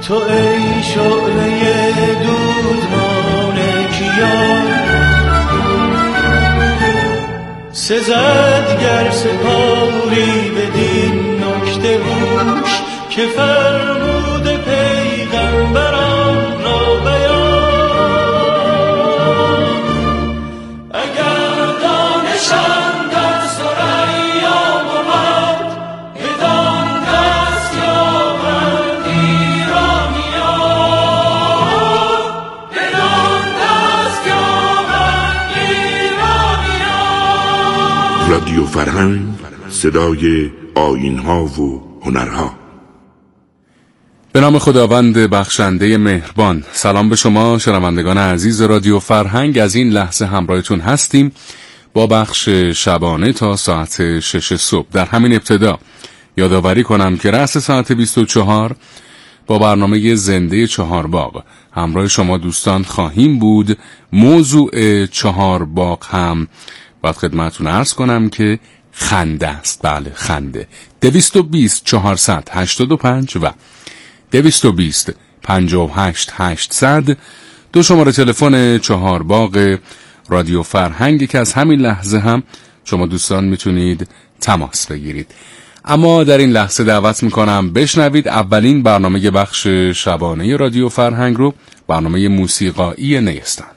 تو ای شعله دودمان کیان، سزد گر سپاری بدین نکته هوش که فرمود پیغمبران را بیان. اگر دانشم در ثریا بود بدان دست یابند ایرانیان، بدان دست یابند ایرانیان. رادیو فرهنگ، صدای آیین‌ها و هنرها. به نام خداوند بخشنده مهربان. سلام به شما شنوندگان عزیز رادیو فرهنگ. از این لحظه همراهتون هستیم با بخش شبانه تا ساعت 6 صبح. در همین ابتدا یادآوری کنم که رأس ساعت 24 با برنامه زنده چهارباغ همراه شما دوستان خواهیم بود. موضوع چهارباغ هم باید خدمتتون عرض کنم که خنده است. بله، خنده. 220 485 و 220 58 800 دو شماره تلفن چهارباغ رادیو فرهنگ که از همین لحظه هم شما دوستان میتونید تماس بگیرید. اما در این لحظه دعوت میکنم بشنوید اولین برنامه بخش شبانه رادیو فرهنگ رو، برنامه موسیقایی نیستان.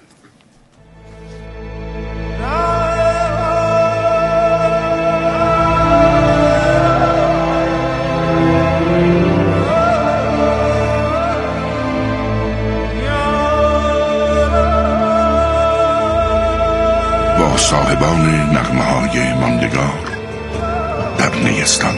صاحبان نغمه‌های ماندگار در نیستان.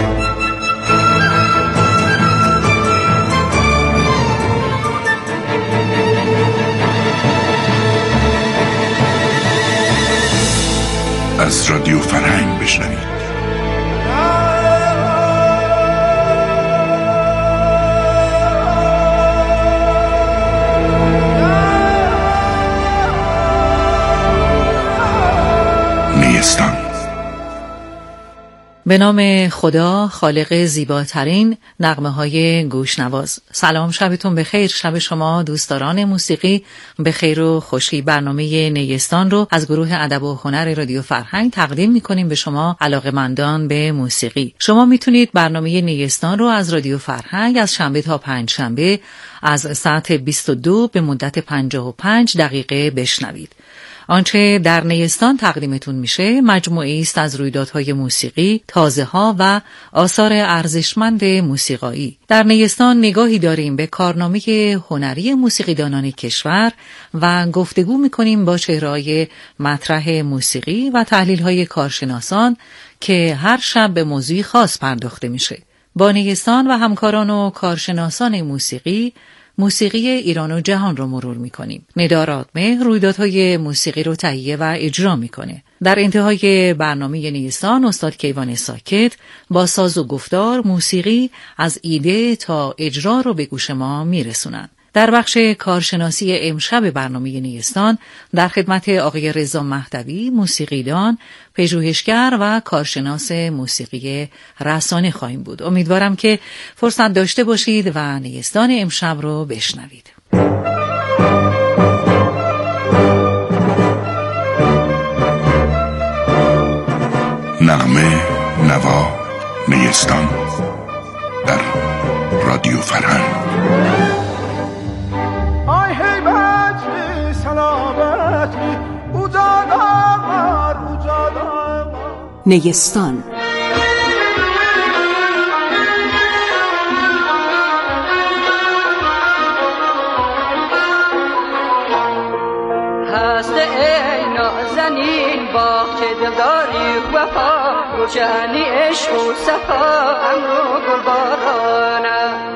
از رادیو فرهنگ بشنوید. به نام خدا خالق زیباترین نغمه‌های گوشنواز. سلام، شبتون بخیر. شب شما دوستداران موسیقی به خیر و خوشی. برنامه نیستان رو از گروه ادب و هنر رادیو فرهنگ تقدیم می‌کنیم به شما علاقه‌مندان به موسیقی. شما میتونید برنامه نیستان رو از رادیو فرهنگ از شنبه تا پنجشنبه از ساعت 22 به مدت 55 دقیقه بشنوید. آنچه در نیستان تقدیمتون میشه مجموعی است از رویدادهای موسیقی، تازه‌ها و آثار ارزشمند موسیقایی. در نیستان نگاهی داریم به کارنامه هنری موسیقیدانان کشور و گفتگو میکنیم با چهره‌های مطرح موسیقی و تحلیل‌های کارشناسان که هر شب به موضوعی خاص پرداخته میشه. با نیستان و همکاران و کارشناسان موسیقی ایران و جهان رو مرور میکنیم. ندا رادمهر رویدادهای موسیقی رو تهیه و اجرا میکنه. در انتهای برنامه نیستان استاد کیوان ساکت با ساز و گفتار موسیقی از ایده تا اجرا رو به گوش ما میرسونن. در بخش کارشناسی امشب برنامه نیستان در خدمت آقای رضا مهدوی، موسیقیدان، پژوهشگر و کارشناس موسیقی رسانه خواهیم بود. امیدوارم که فرصت داشته باشید و نیستان امشب رو بشنوید. نغمه، نوا، نیستان در رادیو فرهنگ. نیستان هست ای نازنین باغ که دلداری وفا، روشنی عشق و صفا امرو گلبارانه.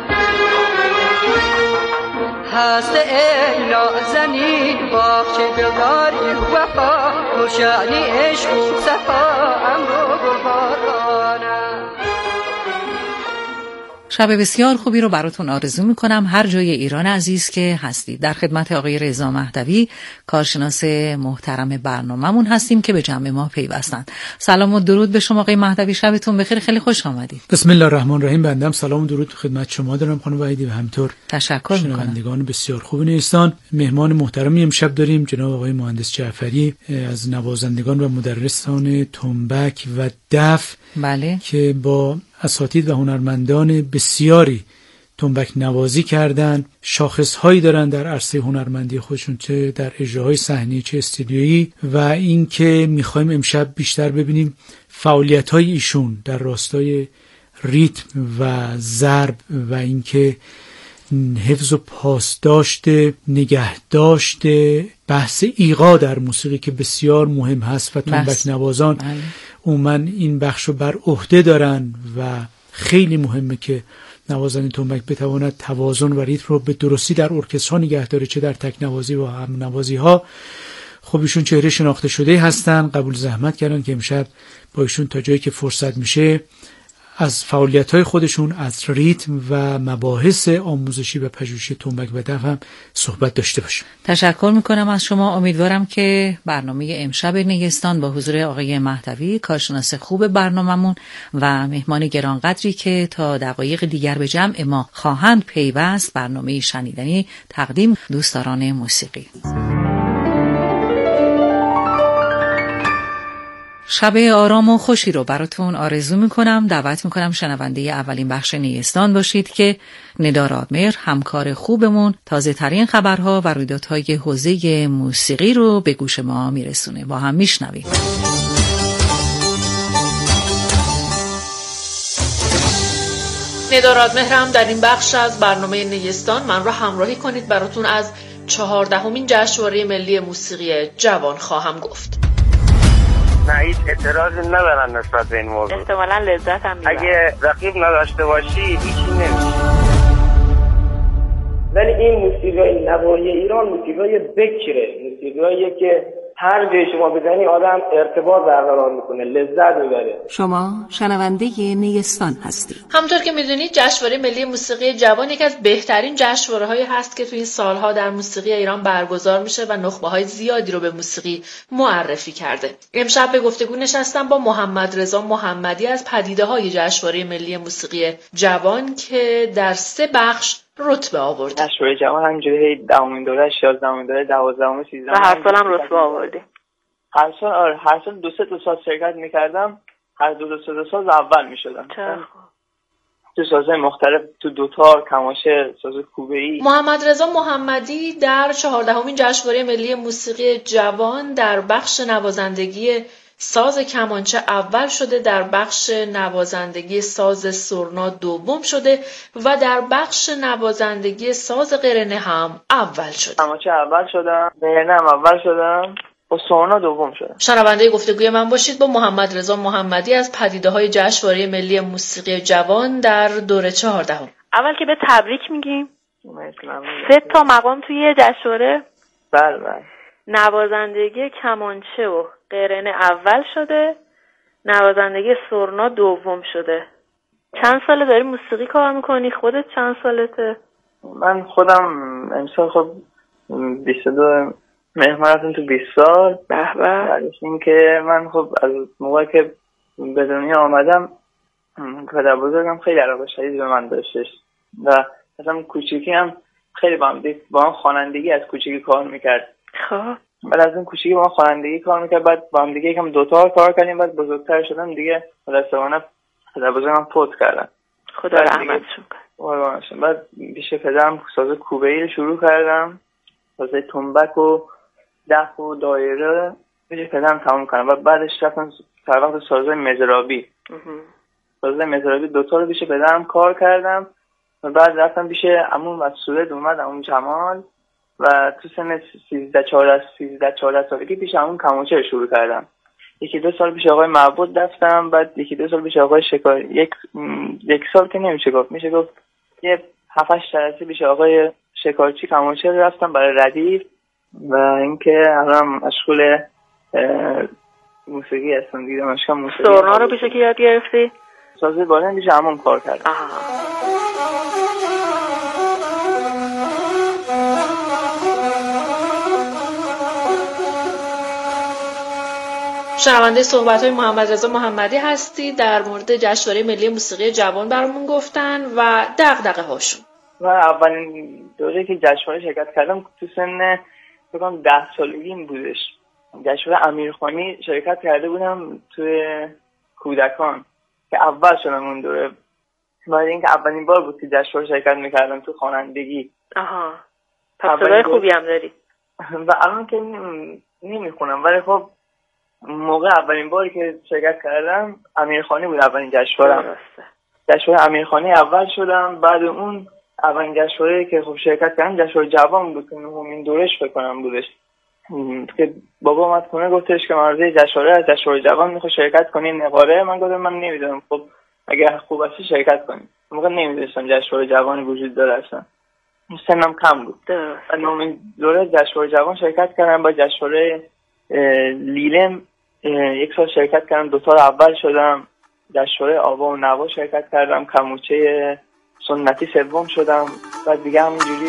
هست ای نازنین باغ که دلداری وفا، روشنی عشق و صفا امرو گلبارانه. شب بسیار خوبی رو براتون آرزو میکنم هر جای ایران عزیز که هستید. در خدمت آقای رضا مهدوی کارشناس محترم برنامه‌مون هستیم که به جمع ما پیوستند. سلام و درود به شما آقای مهدوی، شبتون بخیر، خیلی خوش آمدید. بسم الله الرحمن الرحیم. بنده هم سلام و درود خدمت شما دارم خانم وحیدی و همینطور تشکر میکنم. شنوندگان بسیار خوب نیستان. مهمان محترمی امشب داریم جناب آقای مهندس جعفری از نوازندگان و مدرسان تنبک و دف، بله، که با اساتید و هنرمندان بسیاری تنبک نوازی کردن. شاخصهایی دارن در عرصه هنرمندی خودشون، چه در اجراهای صحنی چه استودیویی، و این که میخوایم امشب بیشتر ببینیم فعالیت‌های ایشون در راستای ریتم و ضرب و اینکه حفظ و پاسداشت، نگهداشت بحث ایقاع در موسیقی که بسیار مهم هست و تنبک نوازان عموماً این بخشو بر عهده دارن و خیلی مهمه که نوازنده تنبک بتواند توازن و ریتم رو به درستی در ارکسترها نگه داره، چه در تک نوازی و هم نوازی ها. خب ایشون چهره شناخته شده هستن، قبول زحمت کردن که امشب با ایشون تا جایی که فرصت میشه از فعالیت‌های خودشون، از ریتم و مباحث آموزشی و پژوهشی تنبک و دف هم صحبت داشته باشیم. تشکر میکنم از شما. امیدوارم که برنامه امشب نیستان با حضور آقای مهدوی کارشناس خوب برنامه‌مون و مهمان گرانقدری که تا دقایق دیگر به جمع ما خواهند پیوست برنامه شنیدنی تقدیم دوستداران موسیقی. شب آرام و خوشی رو براتون آرزو میکنم. دعوت میکنم شنونده اولین بخش نیستان باشید که ندا رادمهر همکار خوبمون تازه ترین خبرها و رویدادهای حوزه موسیقی رو به گوش ما میرسونه. با هم میشنویم. ندا رادمهر هم در این بخش از برنامه نیستان من را همراهی کنید. براتون از 14مین جشنواره ملی موسیقی جوان خواهم گفت. نه هیچ اعتراضی ندارن نسبت به این موضوع. احتمالاً لذت هم میبرن. اگه رقیب نداشته باشی هیچی نمیشه. ولی این موسیقی نوایی ایران موسیقی بکره، موسیقیه که هر جای شما بزنی آدم ارتباط برقرار میکنه، لذت میبره. شما شنونده نیستان هستید. همونطور که میدونید جشنواره ملی موسیقی جوان یکی از بهترین جشنواره‌هایی هست که تو این سالها در موسیقی ایران برگزار میشه و نخبه‌های زیادی رو به موسیقی معرفی کرده. امشب به گفتگو نشستم با محمد رضا محمدی از پدیده‌های جشنواره ملی موسیقی جوان که در 3 بخش رتبه آورد. جشنواره جوان همینجوری 10مین دوره، 16مین دوره، 12مین، 13مین و هر سال هم رتبه آوردی. هر سال 2-3 سال شرکت میکردم، هر 2 سال اول میشدم. تو سازهای مختلف، تو دوتار، کماشه، ساز کوبه‌ای. محمد رضا محمدی در 14مین جشنواره ملی موسیقی جوان در بخش نوازندگی ساز کمانچه اول شده، در بخش نوازندگی ساز سرنا دوم شده و در بخش نوازندگی ساز قرنه هم اول شده. کمانچه اول شدم، قرنه هم اول شدم و سرنا دوم شدم. شنونده گفتگوی من باشید با محمد رضا محمدی از پدیده‌های جشنواره ملی موسیقی جوان در دوره 14. اول که به تبریک میگیم. 3 تا مقام توی جشنواره. بله. نوازندگی کمانچه و قرنه اول شده، نوازندگی سرنا دوم شده. چند ساله داری موسیقی کار میکنی؟ خودت چند سالته؟ من خودم امسال خب 22 مهر رفتم تو 20 سال. به به. این که من خب از موقعی که به دنیا آمدم پدر بزرگم خیلی علاقه شدید به من داشتش و مثلا کوچیکی هم خیلی با هم خوانندگی از کوچیکی کار میکرد. خب بعد از اون کوچیکی با هم خوانندگی کار میکرد، بعد با هم دیگه یکم دوتا کار کردیم، بعد بزرگتر شدم دیگه متاسفانه پدر بزرگم فوت کردن. خدا رحمتشون کنه. بعد پیش پدرم ساز کوبه‌ای رو شروع کردم، ساز تنبک و دف و دایره پیش پدرم تموم کردم و بعدش رفتم سر وقت سازهای مزرابی. سازهای مزرابی دوتا رو پیش پدرم کار کردم و بعد رفتم پیش عموم از سوئد اومد، عموم جمال، و تو سن 13-14 سالگی پیش عموم کمانچه شروع کردم. 1-2 سال پیش آقای معبود رفتم، بعد 1-2 سال پیش آقای شکاری، یک سال که نمیشه گفت، میشه گفت یه 7-8 جلسه پیش آقای شکارچی کمانچه رفتم برای ردیف و اینکه الان مشغول موسیقی هستم دیگه. مشغول موسیقی. سرنا رو پیش کی یاد گرفتی؟ ساز بالن پیش عموم کار کردم. شنونده صحبت‌های محمد رضا محمدی هستی. در مورد جشنواره ملی موسیقی جوان برامون گفتن و دغدغه‌هاشون. من اولین دوره که جشنواره شرکت کردم تو سن فکر 10 سالگیم بودش. جشنواره امیرخانی شرکت کرده بودم توی کودکان که اول شدم اون دوره. برای اینکه اولین بار بود که جشنواره شرکت می‌کردم تو خوانندگی. آها. پس صدای خوبی هم داری. و الان که نمیخونم، ولی خب موقع اولین باری که شرکت کردم امیرخانی بود اولین جشنواره. جشنواره امیرخانی اول شدم. بعد اون اولین جشنواره که خب شرکت کردم جشنواره جوان بود که نهمین دورش فکر کنم بودش که بابا اومد خونه گفتش که مرزه جشنواره جوان میخواد شرکت کنی نقاره. من گفتم من نمیدونم، خب اگه خوب باشه شرکت کنیم. موقع نمیدونستم جشنواره جوانی وجود داره اصلا، سنم کم بود. نهمین دوره جشنواره جوان شرکت کردم. با جشنواره لیلم 1 سال شرکت کردم، 2 سال اول شدم. جشنواره آوا و نوا شرکت کردم، کموچه سنتی 3 شدم. بعد دیگه همینجوری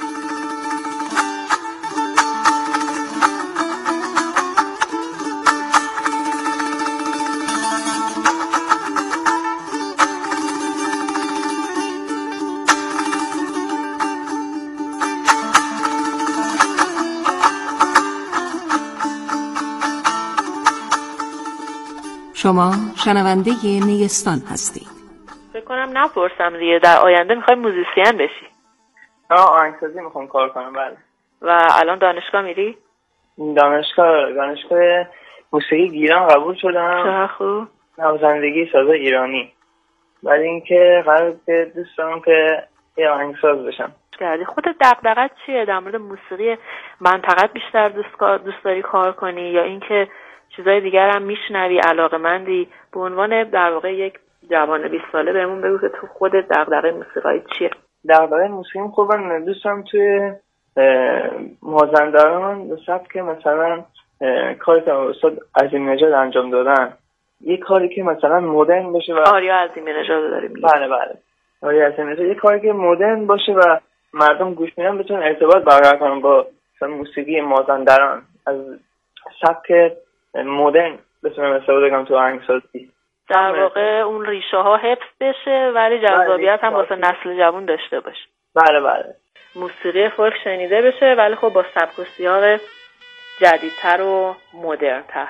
شما شنونده نیستان هستید. فکر کنم نپرسم دیگه، در آینده میخوای موزیسین بشی؟ آهنگسازی میخوام کار کنم. بله. و الان دانشگاه میری؟ دانشگاه موسیقی گیلان قبول شدم. چه خوب. نوازندگی ساز ایرانی. برای اینکه قراره که دوست دارم که یه آهنگساز بشم. خودت دغدغت چیه در مورد موسیقی منطقت بیشتر دوست داری کار کنی یا اینکه چیزای دیگر هم میشنوی علاقه‌مندی؟ به عنوان در واقع یک جوان 20 ساله بهمون بگو که تو خودت دغدغه موسیقی چیه؟ دغدغه موسیقی خب من دوستم توی مازندران به سبک مثلا کاری که استاد عظیم نژاد انجام دادن، یه کاری که مثلا مدرن باشه و آریا عظیم نژاد داره میگه. بله آریا عظیم نژاد، یه کاری که مدرن باشه و مردم گوش میدن بتونن ارتباط برقرار کنن با مثلا موسیقی مازندران، از سبک مدرن بتونم استفاده کنم تو آهنگسازی. در واقع اون ریشه ها حفظ بشه ولی جذابیت هم واسه نسل جوان داشته باشه. بله. موسیقی فولک شنیده بشه ولی خب با سبک و سیاق جدیدتر و مدرن‌تر.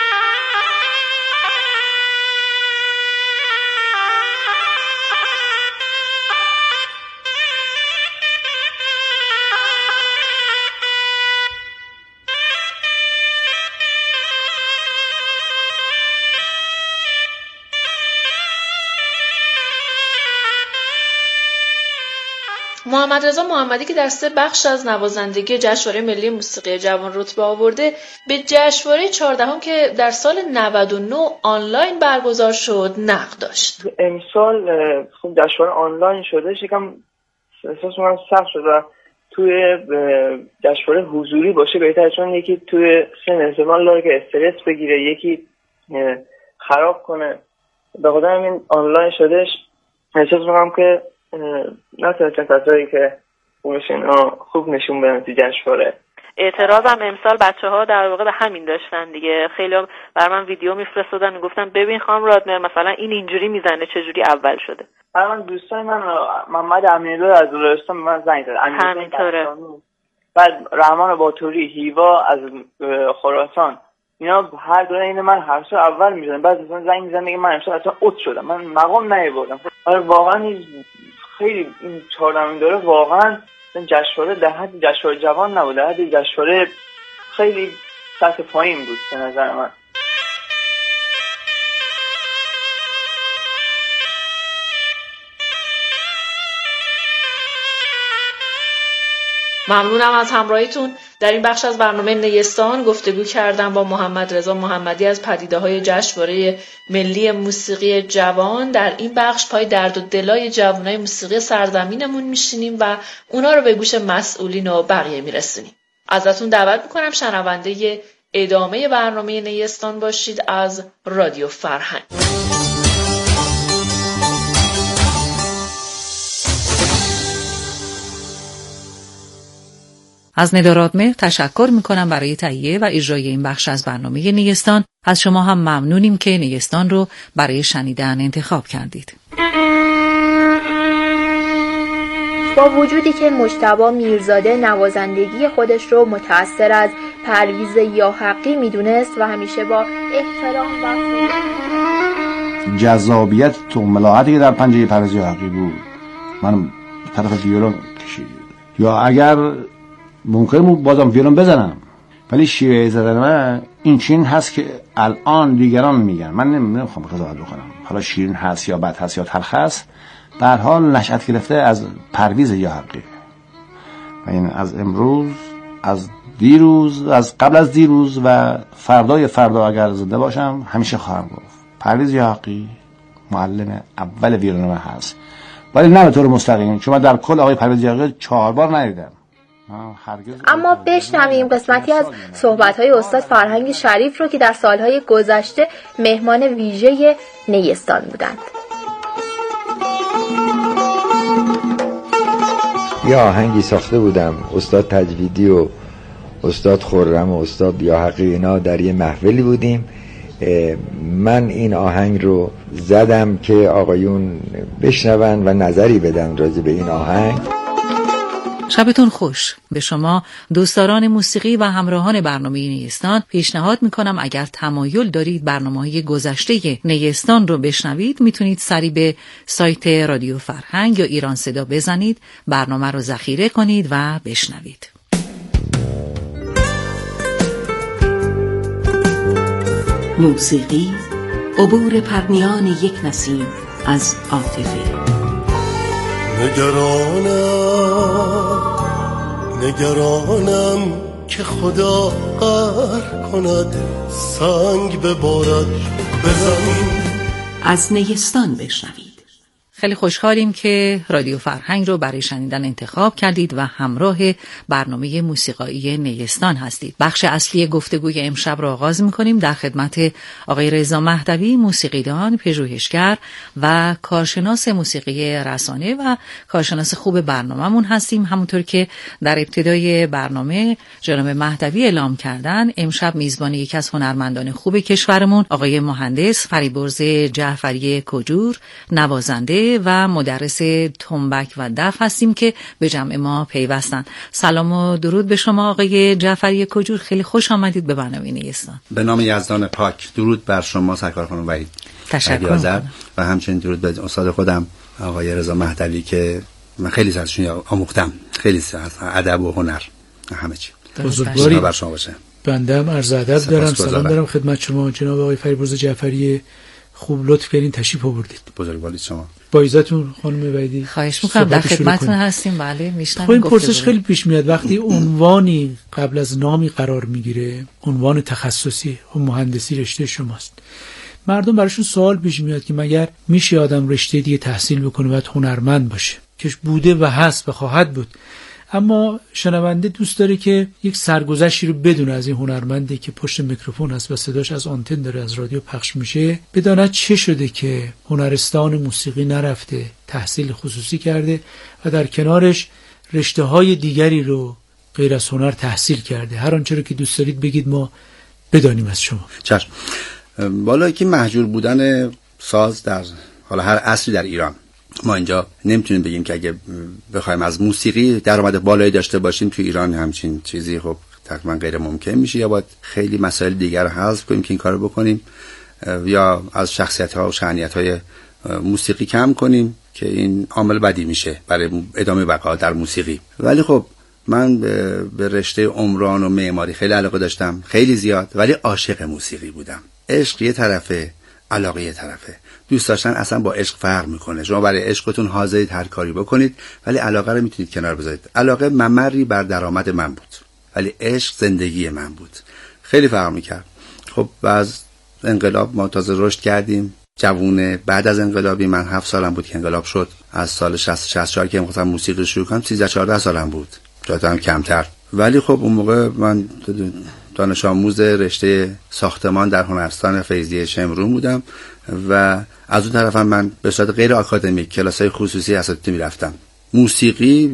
محمد رضا محمدی که در 3 بخش از نوازندگی جشنواره ملی موسیقی جوان رتبه آورده، به جشنواره 14 که در سال 99 آنلاین برگزار شد نقد داشت. امسال خب جشنواره آنلاین شده، یکم احساس من سخت شد و توی جشنواره حضوری باشه بهتره، چون یکی توی سن احتمال داره که استرس بگیره، یکی خراب کنه. به خاطر همین آنلاین شدهش. احساس می‌کنم که نتونستن کسایی که خوب نشون بدن تو جشنواره. اعتراضم امسال بچه‌ها در واقع به همین داشتن دیگه. خیلی بر من ویدیو میفرستادن میگفتن ببین خانم رادمر مثلا این اینجوری میزنه چجوری اول شده. من دوستان من محمد امیرالله از لرستان من زنگ زد. همینطوره. بعد رحمان باتوری، هیوا از خراسان، اینا هر دوره این من هر سال اول میزنن. بعد مثلا زنگ میزنن میگه من امسال اصلا اوت شدم، من مقام نیاوردم. آره واقعا خیلی این 14 دوره واقعا جشنواره در حد جشنواره جوان نبود، در حد جشنواره خیلی سطح پایین بود به نظر من. ممنونم از همراهیتون. در این بخش از برنامه نیستان گفتگو کردم با محمد رضا محمدی از پدیده‌های جشنواره ملی موسیقی جوان. در این بخش پای درد و دلای جوانای موسیقی سرزمینمون میشینیم و اونا رو به گوش مسئولین و بقیه میرسونیم. ازتون دعوت میکنم شنونده ادامه برنامه نیستان باشید از رادیو فرهنگ. از ندارادمهر تشکر میکنم برای تهیه و اجرای این بخش از برنامه نیستان. از شما هم ممنونیم که نیستان رو برای شنیدن انتخاب کردید. با وجودی که مجتبی میرزاده نوازندگی خودش رو متأثر از پرویز یاحقی میدونست و همیشه با احترام و جذابیت تو ملاحتی که در پنجه پرویز یاحقی بود من طرف ویولون کشید، یا اگر ممکن بود بازم ویولون بزنم، ولی شیوه زدن من این چین هست که الان دیگران میگن، من نمیخوام قضاوت بکنم حالا شیرین هست یا بد هست یا تلخ هست، به هر حال نشأت گرفته از پرویز یاحقی و این از امروز، از دیروز، از قبل از دیروز و فردای فردا اگر زنده باشم همیشه خواهم گفت پرویز یاحقی معلم اول ویولون من هست، ولی نه به طور مستقیم، چون من در کل آقای پرویز یاحقی 4 بار ندیدم. اما بشنویم قسمتی از صحبت‌های استاد فرهنگ شریف رو که در سالهای گذشته مهمان ویژه نیستان بودند. یه آهنگی ساخته بودم، استاد تجویدی و استاد خرم و استاد یاحقی اینا در یه محفلی بودیم، من این آهنگ رو زدم که آقایون بشنون و نظری بدن راجع به این آهنگ. شبتون خوش. به شما دوستداران موسیقی و همراهان برنامه نیستان پیشنهاد میکنم اگر تمایل دارید برنامه‌های گذشته نیستان رو بشنوید میتونید سری به سایت رادیو فرهنگ یا ایران صدا بزنید، برنامه رو ذخیره کنید و بشنوید. موسیقی عبور پرنیان یک نسیم از عاطفه. نگرانم که خدا قهر کند، سنگ ببارد به زمین. از نیستان بشنوید. خیلی خوشحالیم که رادیو فرهنگ رو برای شنیدن انتخاب کردید و همراه برنامه موسیقایی نیستان هستید. بخش اصلی گفتگوی امشب رو آغاز می‌کنیم. در خدمت آقای رضا مهدوی، موسیقیدان، پژوهشگر و کارشناس موسیقی رسانه و کارشناس خوب برنامه‌مون هستیم. همونطور که در ابتدای برنامه جناب مهدوی اعلام کردن، امشب میزبان یکی از هنرمندان خوب کشورمون آقای مهندس فریبرز جعفری کجور، نوازنده و مدرس تنبک و دف هستیم که به جمع ما پیوستن. سلام و درود به شما آقای جعفری کجور، خیلی خوش آمدید به برنامه نیستان. به نام یزدان پاک، درود بر شما سرکار خانم وحید. تشکر. و همچنین درود به استاد خودم آقای رضا مهدوی که من خیلی ازشون آموختم، خیلی از ادب و هنر همه چی. بزرگواری بر شما باشه. بنده هم عرض ادب دارم، سلام دارم خدمت شما جناب آقای فریبرز جعفری، خوب لطف کردین تشریف آوردید. بزرگواری شما. با عزتون خانم وحیدی. خواهش می‌کنم، در خدمتتون هستیم. بله میشنویم. خب این پرسش خیلی پیش میاد وقتی عنوانی قبل از نامی قرار میگیره، عنوان تخصصی و مهندسی رشته شماست، مردم براشون سوال پیش میاد که مگر میشه آدم رشته دیگه تحصیل بکنه و هنرمند باشه؟ که بوده و هست و خواهد بود، اما شنونده دوست داره که یک سرگذشتی رو بدونه از این هنرمندی که پشت میکروفون هست و صداش از آنتن داره از رادیو پخش میشه، بداند چه شده که هنرستان موسیقی نرفته، تحصیل خصوصی کرده و در کنارش رشته‌های دیگری رو غیر از هنر تحصیل کرده. هر آنچه رو که دوست دارید بگید، ما بدانیم از شما. چشم. والا که محجور بودن ساز در حالا هر عصری در ایران، ما اینجا نمیتونیم بگیم که اگه بخوایم از موسیقی درآمد بالایی داشته باشیم تو ایران همچین چیزی خب تقریبا غیر ممکن میشه، یا باید خیلی مسائل دیگر رو حذف کنیم که این کارو بکنیم، یا از شخصیت‌ها و شأنیت‌های موسیقی کم کنیم که این عامل بدی میشه برای ادامه بقا در موسیقی. ولی خب من به رشته عمران و معماری خیلی علاقه داشتم، خیلی زیاد، ولی عاشق موسیقی بودم. عشق یه طرفه، علاقه یه طرفه. دوست داشتن اصلا با عشق فرق میکنه. شما برای عشقتون حاضرید هر کاری بکنید، ولی علاقه رو میتونید کنار بذارید. علاقه ممری بر درآمد من بود، ولی عشق زندگی من بود. خیلی فرق میکرد. خب بعد انقلاب ما تازه رشد کردیم، جوونه. بعد از انقلابی من 7 سالم بود که انقلاب شد. از سال 64 که می‌خواستم موسیقی شروع کنم 13-14 سالم بود، شاید کمتر. ولی خب اون موقع من دانش آموز رشته ساختمان در هنرستان فیضیه شمرون بودم و از اون طرفم من به صورت غیر آکادمیک کلاس‌های خصوصی اساتید می‌رفتم. موسیقی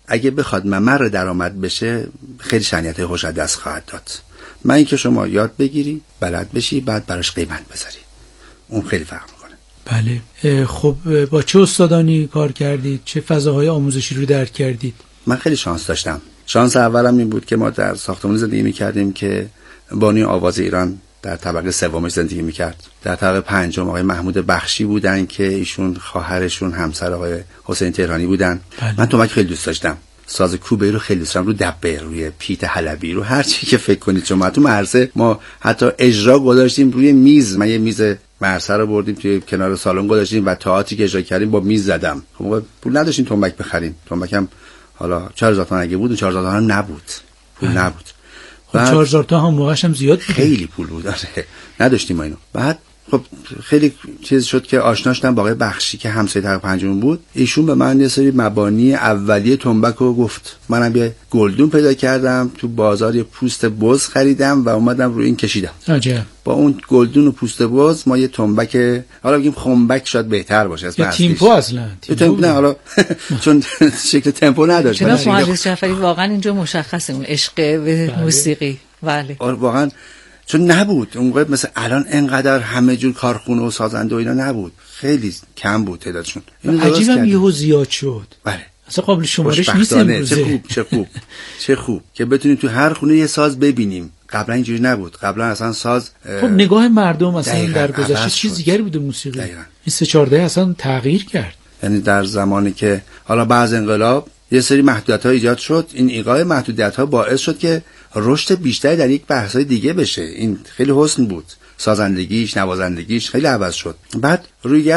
اگه بخواد ممر درآمد بشه خیلی شأنیت‌های خوش از دست خواهد داد. من اینکه شما یاد بگیری، بلد بشی، بعد براش قیمت بذاری، اون خیلی فرق میکنه. بله. خب با چه استادانی کار کردید؟ چه فضاهای آموزشی رو درک کردید؟ من خیلی شانس داشتم. شانس اولم این بود که ما در ساختمانی زندگی میکردیم که بانی آواز ایران در طبقه سومش زندگی میکرد. در طبقه پنجم آقای محمود بخشی بودن که ایشون خواهرشون همسر آقای حسین تهرانی بودن. من تنبک خیلی دوست داشتم. ساز کوبه رو خیلی دوست داشتم، رو دبه، روی پیت حلبی، رو هر چی که فکر کنید شما. تو مرسه ما حتی اجرا گذاشتیم روی میز. من یه میز مرسه رو بردیم توی کنار سالن گذاشتیم و تئاتری که اجرا کردیم با میز زدم. خب پول نداشتیم تنبک بخریم. تنبکم حالا 4000 تومان اگه بود، 4000 تومان نبود. پول نبود. خب 4000 تومان هم موقعش هم زیاد بود. خیلی پول بود. نداشتیم ما اینو. بعد خب خیلی چیز شد که آشنا شدم با آقای بخشی که همسایه طبقه پنجم بود. ایشون به من یه سری مبانی اولیه تنبک رو گفت. منم یه گلدون پیدا کردم تو بازار، یه پوست بز خریدم و اومدم روی این کشیدم. عجب. با اون گلدون و پوست بز ما یه تنبک، حالا بگیم خنبک شاید بهتر باشه اسم اصلیش. تیمپو اصلا. تیمپو نه حالا چون شکل تمپو نداشت. جناب مهندس جعفری واقعا اینجا مشخصه اون عشق به موسیقی. بله. واقعا چون نبود اون موقع مثل الان انقدر همه جور کارخونه و سازنده و اینا نبود، خیلی کم بود تعدادشون. عجیبم یهو زیاد شد. بله اصلا قابل شمارش نیست امروزه. چه خوب که بتونیم تو هر خونه یه ساز ببینیم. قبلا اینجوری نبود. قبلا اصلا ساز خب نگاه مردم اصلا در گذشته چیز دیگری بوده موسیقی. این 3-4 دهه اصلا تغییر کرد. یعنی در زمانی که حالا بعد انقلاب یه سری محدودیت‌ها ایجاد شد، این ایقاع محدودیت‌ها باعث شد که رشد بیشتری در یک بحث‌های دیگه بشه. این خیلی حسن بود. سازندگیش، نوازندگیش خیلی عوض شد. بعد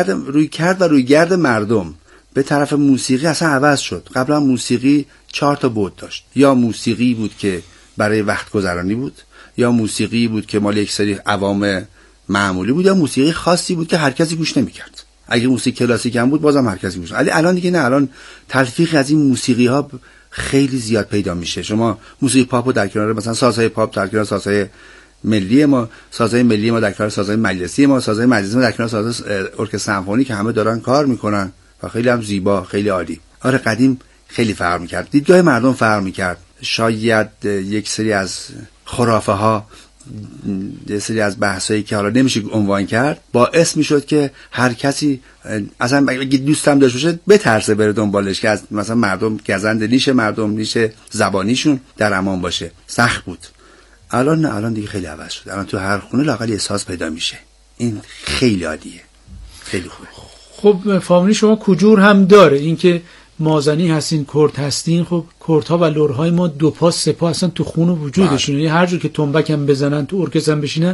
رویکرد مردم به طرف موسیقی اصلا عوض شد. قبلا موسیقی 4 تا بعد داشت. یا موسیقی بود که برای وقت گذرانی بود، یا موسیقی بود که مال یک سری عوام معمولی بود، یا موسیقی خاصی بود که هر کسی گوش نمی‌کرد. اگه موسیقی کلاسیک هم بود بازم هر کسی گوش. ولی الان دیگه نه، الان تلفیق از این موسیقی ها خیلی زیاد پیدا میشه. شما موسیقی پاپو در کنار مثلا سازهای پاپ در کنار سازهای ملی ما، سازهای ملی ما در کنار سازهای مجلسی ما، سازهای مجلسی ما در کنار سازهای ارکستر سمفونی که همه دارن کار میکنن و خیلی هم زیبا، خیلی عالی. آره قدیم خیلی فرق میکرد، دیدگاه مردم فرق میکرد. شاید یک سری از خرافه ها، یه سری از بحثایی که حالا نمیشه عنوان کرد باعث میشد که هر کسی اصلا اگه دوستم داشته باشه بترسه بره دنبالش، که از مثلا مردم گزند نیشه، مردم نیشه زبانیشون در امان باشه. سخت بود. الان نه، الان دیگه خیلی عوض شد. الان تو هر خونه لااقل یه ساز پیدا میشه. این خیلی عالیه، خیلی خوبه. خب فامیلی شما کجور هم داره، اینکه مازنی هستین، کرد هستین. خب کردها و لرهای ما 2 پا 3 پا اصلا تو خون وجودشونه. یعنی هر جور که تنبک هم بزنن، تو ارکستر هم بشینن،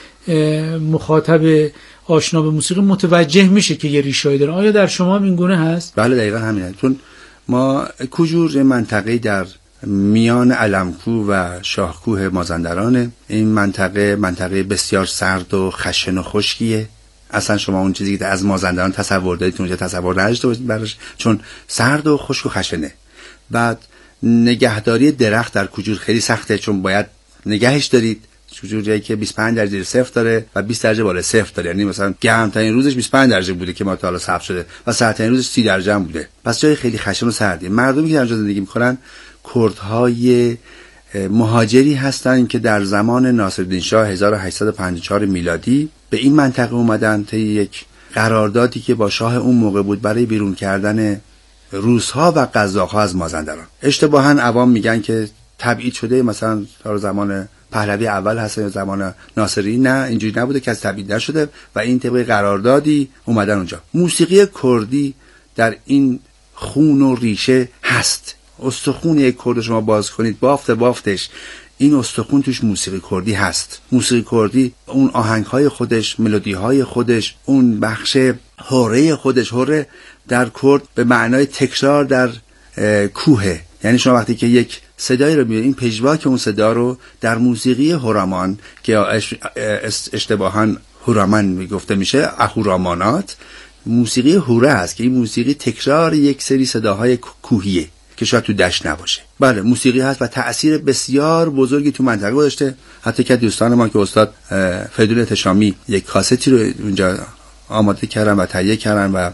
مخاطب آشنا به موسیقی متوجه میشه که یه ریشه‌ای داره. آیا در شما هم این گونه هست؟ بله دقیقاً همینه. چون ما کجور منطقه در میان علمکو و شاهکوه مازندرانه. این منطقه بسیار سرد و خشن و خشکیه. اصلا شما اون چیزی که از مازندران تصور دارید اونجا تصور نداشته باشید براش، چون سرد و خشک و خشنه. بعد نگهداری درخت در کجور خیلی سخته، چون باید نگهش دارید. کجور جایی که 25 درجه صفر داره و 20 درجه بالا صفر داره، یعنی مثلا گرمترین روزش 25 درجه بوده که ما تا حالا ثبت شده و سردترین روزش 30 درجه هم بوده. پس جای خیلی خشن و سردی. مردمی که در اونجا زندگی میکنن کردهای مهاجری هستن که در زمان ناصرالدین شاه 1854 میلادی به این منطقه اومدن تا یک قراردادی که با شاه اون موقع بود برای بیرون کردن روس‌ها و قزاق‌ها از مازندران. اشتباهاً عوام میگن که تبعید شده، مثلا در زمان پهلوی اول هست یا زمان ناصری. نه، اینجوری نبوده، که از تبعید نشده و این طبق قراردادی اومدن اونجا. موسیقی کردی در این خون و ریشه هست. استخون یک کرد شما باز کنید، بافتش این استخون توش موسیقی کردی هست. موسیقی کردی اون آهنگ‌های خودش، ملودی‌های خودش، اون بخش هوره خودش، هوره در کرد به معنای تکرار در کوه. یعنی شما وقتی که یک صدایی رو می‌بینید، این پژواک اون صدا رو در موسیقی هورامان که اشتباهاً هورامان میگفته میشه، اهورامانات، موسیقی هوره هست که این موسیقی تکرار یک سری صداهای کوهیه که شاید تو دشت نباشه. بله موسیقی هست و تأثیر بسیار بزرگی تو منطقه گذاشته. حتی که دوستان ما که استاد فریدون احتشامی یک کاستی رو اونجا آماده کردن و تهیه کردن و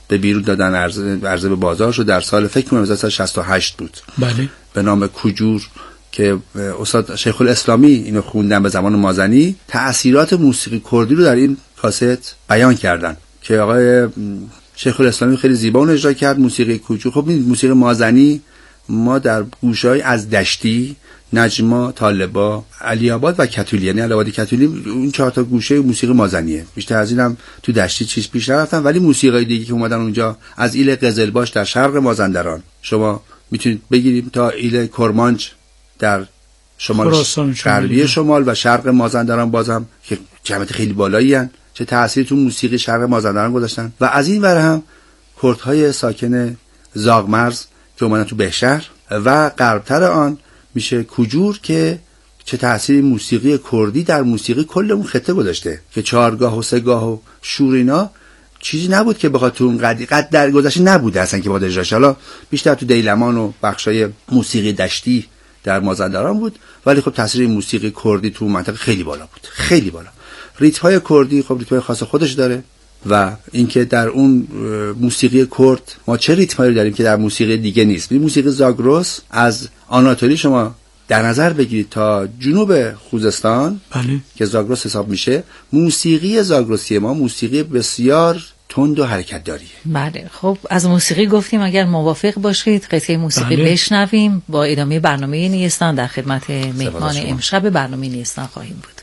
به بیرون دادن، عرضه به بازار شد در سال فکر کنم 1968 بود. بله. به نام کوجور که استاد شیخ الاسلامی اینو خوندن به زمان مازنی، تأثیرات موسیقی کردی رو در این کاست بیان کردن که آقای شیخ الاسلامی خیلی زیبا اون اجرا کرد. موسیقی کوجور، خب موسیقی مازنی ما در گوشه‌های از دشتی، نجما، طالبا، علی آباد و کتولی، یعنی علی آباد کتولی، اون 4 تا گوشه موسیقی مازنیه. بیشتر از اینم تو دشتی چیز پیش نرفتن، ولی موسیقی دیگه که اومدن اونجا از ایل قزلباش در شرق مازندران شما میتونید بگیریم تا ایل کرمانج در شمال غربی شمال و شرق مازندران، بازم که جمعیت خیلی بالایی هستند، چه تأثیری تو موسیقی شرق مازندران گذاشتن. و از این ور هم کردهای ساکن زاغمرز که اومدن تو بهشهر و غربتر آن میشه کوجور که چه تأثیری موسیقی کردی در موسیقی کل اون خطه گذاشته که 4گاه و 3گاه و شورینا چیزی نبود که بخواد تو اون قد در گذشته نبوده اصلا که با اجراش. حالا بیشتر تو دیلمان و بخشای موسیقی دشتی در مازندران بود، ولی خب تاثیر موسیقی کردی تو منطقه خیلی بالا بود، خیلی بالا. ریتم‌های کردی خب ریتم‌های خاص خودش داره و اینکه در اون موسیقی کرد ما چه ریتمایی داریم که در موسیقی دیگه نیست. موسیقی زاگرس از آناتولی شما در نظر بگیرید تا جنوب خوزستان، بله، که زاگرس حساب میشه، موسیقی زاگرسی ما موسیقی بسیار تند و حرکت داریه. بله، خب از موسیقی گفتیم، اگر موافق باشید قطعه موسیقی بشنویم. با ادامه برنامه نیستان در خدمت مهمان امشب برنامه نیستان خواهیم بود.